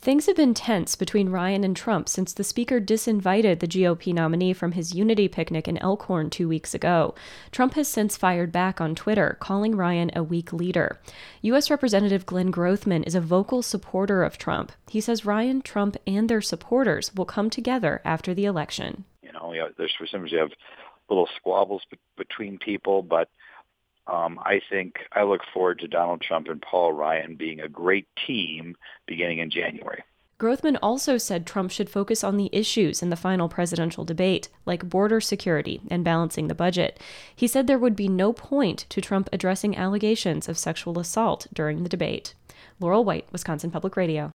Things have been tense between Ryan and Trump since the speaker disinvited the GOP nominee from his unity picnic in Elkhorn 2 weeks ago. Trump has since fired back on Twitter, calling Ryan a weak leader. U.S. Representative Glenn Grothman is a vocal supporter of Trump. He says Ryan, Trump, and their supporters will come together after the election. There's sometimes you have little squabbles between people, but I think I look forward to Donald Trump and Paul Ryan being a great team beginning in January. Grothman also said Trump should focus on the issues in the final presidential debate, like border security and balancing the budget. He said there would be no point to Trump addressing allegations of sexual assault during the debate. Laurel White, Wisconsin Public Radio.